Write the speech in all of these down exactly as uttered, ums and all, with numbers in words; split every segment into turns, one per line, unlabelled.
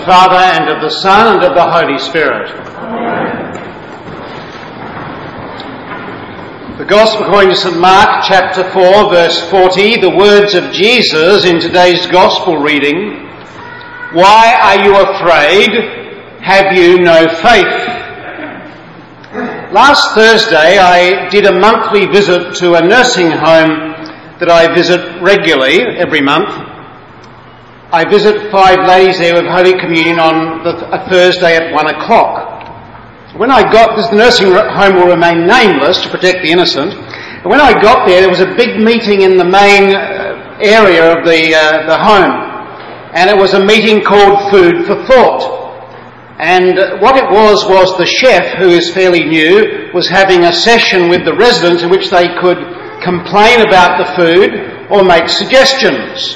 Father, and of the Son, and of the Holy Spirit.
Amen.
The Gospel according to Saint Mark, chapter four, verse forty, the words of Jesus in today's Gospel reading: "Why are you afraid? Have you no faith?" Last Thursday I did a monthly visit to a nursing home that I visit regularly every month. I visit five ladies there with Holy Communion on the, a Thursday at one o'clock. When I got, this nursing home will remain nameless to protect the innocent, and when I got there, there was a big meeting in the main uh, area of the, uh, the home, and it was a meeting called Food for Thought. And what it was, was the chef, who is fairly new, was having a session with the residents in which they could complain about the food or make suggestions.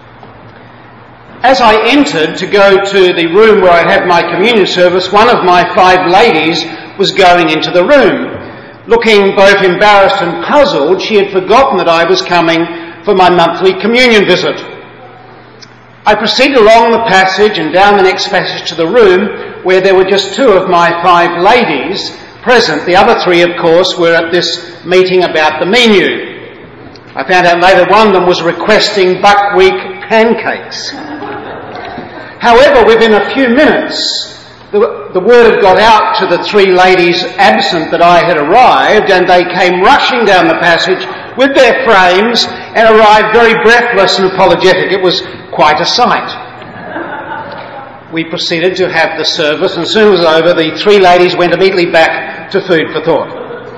As I entered to go to the room where I had my communion service, one of my five ladies was going into the room. Looking both embarrassed and puzzled, she had forgotten that I was coming for my monthly communion visit. I proceeded along the passage and down the next passage to the room where there were just two of my five ladies present. The other three, of course, were at this meeting about the menu. I found out later one of them was requesting buckwheat pancakes. However, within a few minutes, the, the word had got out to the three ladies absent that I had arrived, and they came rushing down the passage with their frames and arrived very breathless and apologetic. It was quite a sight. We proceeded to have the service, and as soon as it was over, the three ladies went immediately back to Food for Thought.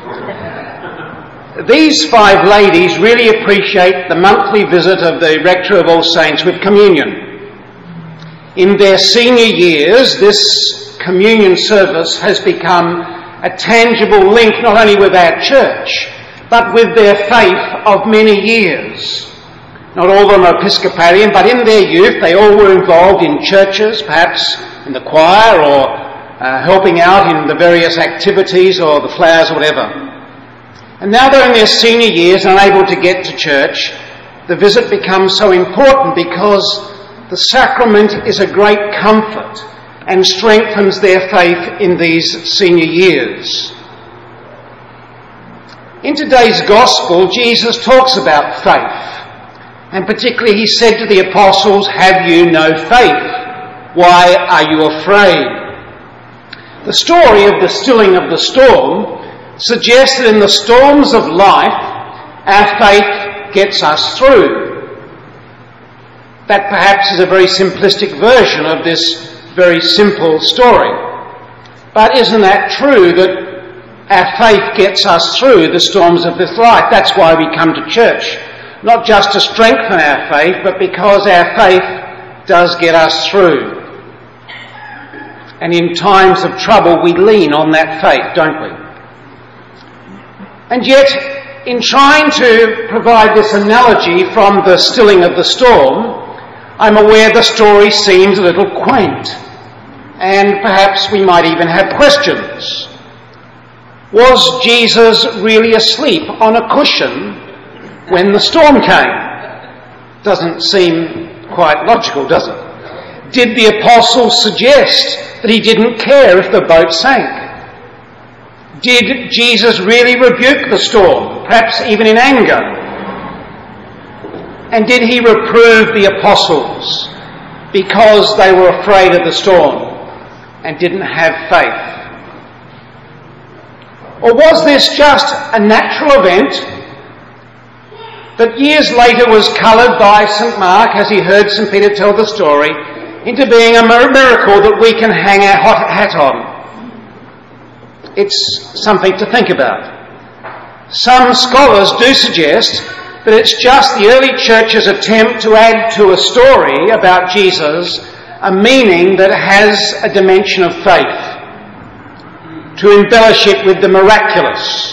These five ladies really appreciate the monthly visit of the Rector of All Saints with communion. In their senior years, this communion service has become a tangible link not only with our church, but with their faith of many years. Not all of them are Episcopalian, but in their youth they all were involved in churches, perhaps in the choir or uh, helping out in the various activities or the flowers or whatever. And now they're in their senior years and unable to get to church. The visit becomes so important because the sacrament is a great comfort and strengthens their faith in these senior years. In today's Gospel, Jesus talks about faith. And particularly he said to the apostles, "Have you no faith? Why are you afraid?" The story of the stilling of the storm suggests that in the storms of life, our faith gets us through. That perhaps is a very simplistic version of this very simple story. But isn't that true, that our faith gets us through the storms of this life? That's why we come to church. Not just to strengthen our faith, but because our faith does get us through. And in times of trouble, we lean on that faith, don't we? And yet, in trying to provide this analogy from the stilling of the storm, I'm aware the story seems a little quaint, and perhaps we might even have questions. Was Jesus really asleep on a cushion when the storm came? Doesn't seem quite logical, does it? Did the apostles suggest that he didn't care if the boat sank? Did Jesus really rebuke the storm, perhaps even in anger? And did he reprove the apostles because they were afraid of the storm and didn't have faith? Or was this just a natural event that years later was coloured by Saint Mark, as he heard Saint Peter tell the story, into being a miracle that we can hang our hot hat on? It's something to think about. Some scholars do suggest that it's just the early church's attempt to add to a story about Jesus a meaning that has a dimension of faith, to embellish it with the miraculous.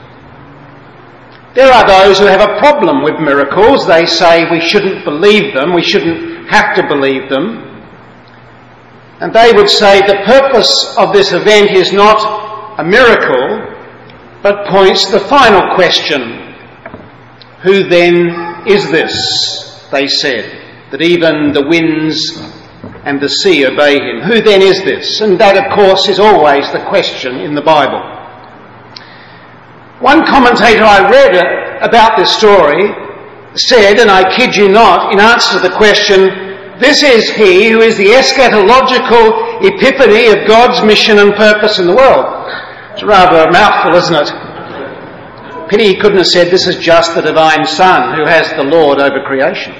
There are those who have a problem with miracles. They say we shouldn't believe them, we shouldn't have to believe them. And they would say the purpose of this event is not a miracle, but points to the final question: who then is this, they said, that even the winds and the sea obey him. Who then is this? And that, of course, is always the question in the Bible. One commentator I read about this story said, and I kid you not, in answer to the question, this is he who is the eschatological epiphany of God's mission and purpose in the world. It's rather a mouthful, isn't it? Pity he couldn't have said this is just the divine Son who has the Lord over creation.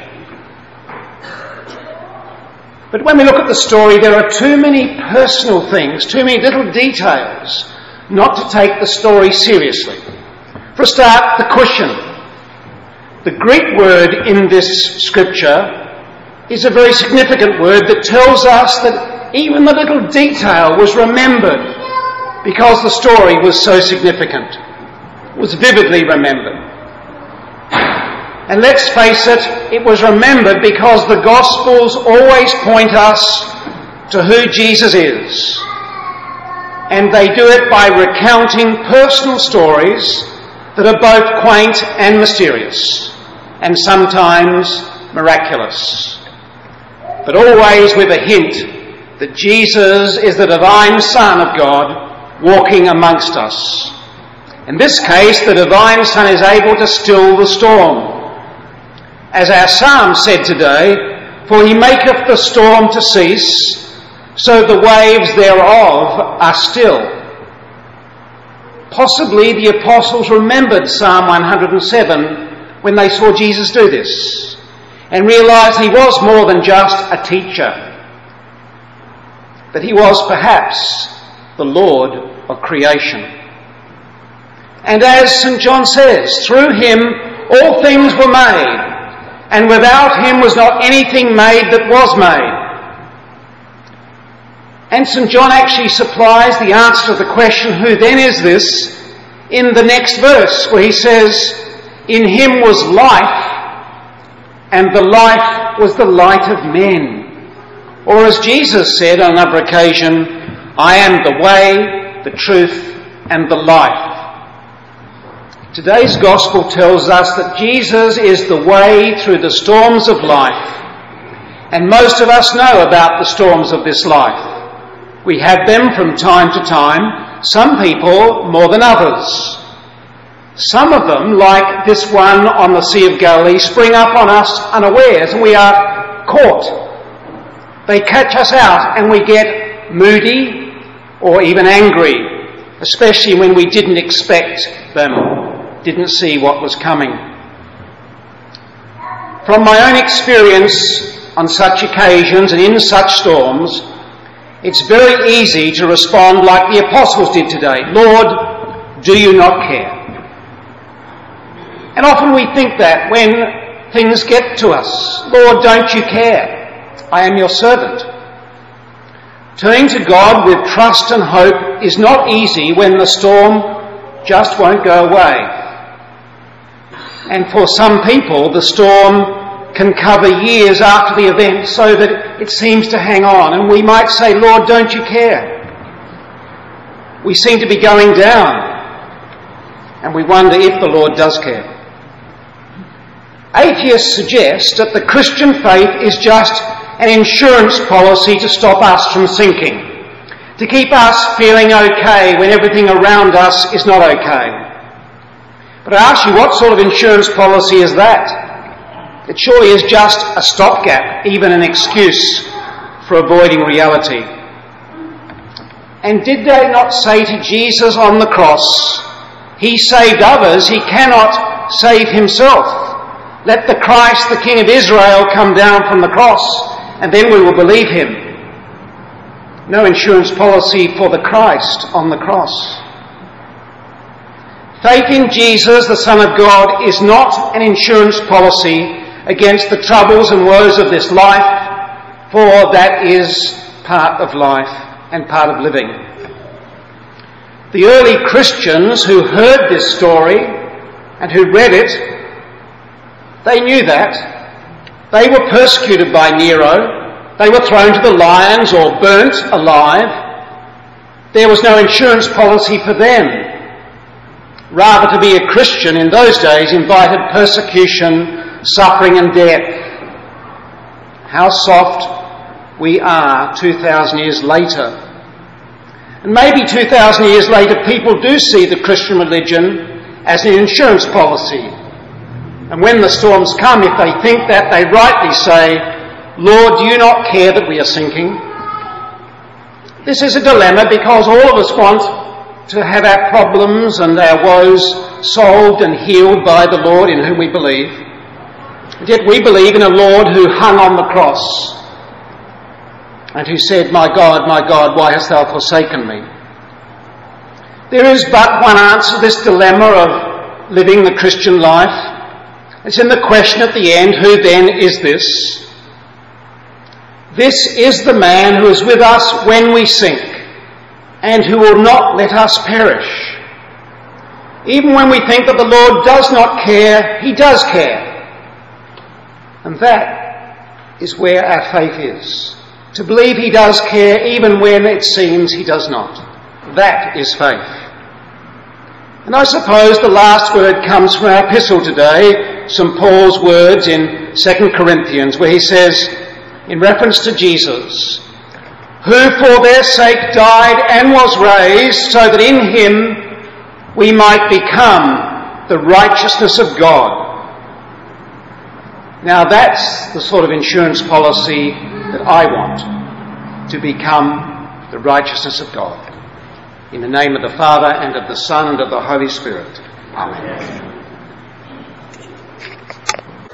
But when we look at the story, there are too many personal things, too many little details, not to take the story seriously. For a start, the cushion. The Greek word in this scripture is a very significant word that tells us that even the little detail was remembered because the story was so significant, was vividly remembered. And let's face it, it was remembered because the Gospels always point us to who Jesus is. And they do it by recounting personal stories that are both quaint and mysterious, and sometimes miraculous. But always with a hint that Jesus is the divine Son of God walking amongst us. In this case, the divine Son is able to still the storm. As our psalm said today, for he maketh the storm to cease, so the waves thereof are still. Possibly the apostles remembered Psalm one hundred seven when they saw Jesus do this, and realised he was more than just a teacher, that he was perhaps the Lord of creation. And as Saint John says, through him all things were made, and without him was not anything made that was made. And Saint John actually supplies the answer to the question, who then is this, in the next verse, where he says, in him was life, and the life was the light of men. Or as Jesus said on another occasion, I am the way, the truth, and the life. Today's Gospel tells us that Jesus is the way through the storms of life. And most of us know about the storms of this life. We have them from time to time, some people more than others. Some of them, like this one on the Sea of Galilee, spring up on us unawares and we are caught. They catch us out and we get moody or even angry, especially when we didn't expect them, didn't see what was coming. From my own experience on such occasions and in such storms, it's very easy to respond like the apostles did today. Lord, do you not care? And often we think that when things get to us. Lord, don't you care? I am your servant. Turning to God with trust and hope is not easy when the storm just won't go away. And for some people, the storm can cover years after the event so that it seems to hang on. And we might say, Lord, don't you care? We seem to be going down. And we wonder if the Lord does care. Atheists suggest that the Christian faith is just an insurance policy to stop us from sinking, to keep us feeling okay when everything around us is not okay. But I ask you, what sort of insurance policy is that? It surely is just a stopgap, even an excuse for avoiding reality. And did they not say to Jesus on the cross, he saved others, he cannot save himself. Let the Christ, the King of Israel, come down from the cross, and then we will believe him. No insurance policy for the Christ on the cross. Faith in Jesus, the Son of God, is not an insurance policy against the troubles and woes of this life, for that is part of life and part of living. The early Christians who heard this story and who read it, they knew that. They were persecuted by Nero. They were thrown to the lions or burnt alive. There was no insurance policy for them. Rather, to be a Christian in those days invited persecution, suffering and death. How soft we are two thousand years later. And maybe two thousand years later people do see the Christian religion as an insurance policy. And when the storms come, if they think that, they rightly say, Lord, do you not care that we are sinking? This is a dilemma because all of us want to have our problems and our woes solved and healed by the Lord in whom we believe. And yet we believe in a Lord who hung on the cross and who said, My God, my God, why hast thou forsaken me? There is but one answer to this dilemma of living the Christian life. It's in the question at the end, who then is this? This is the man who is with us when we sink and who will not let us perish. Even when we think that the Lord does not care, he does care. And that is where our faith is. To believe he does care even when it seems he does not. That is faith. And I suppose the last word comes from our epistle today, Saint Paul's words in Second Corinthians, where he says, in reference to Jesus, who for their sake died and was raised, so that in him we might become the righteousness of God. Now that's the sort of insurance policy that I want, to become the righteousness of God. In the name of the Father, and of the Son, and of the Holy Spirit. Amen.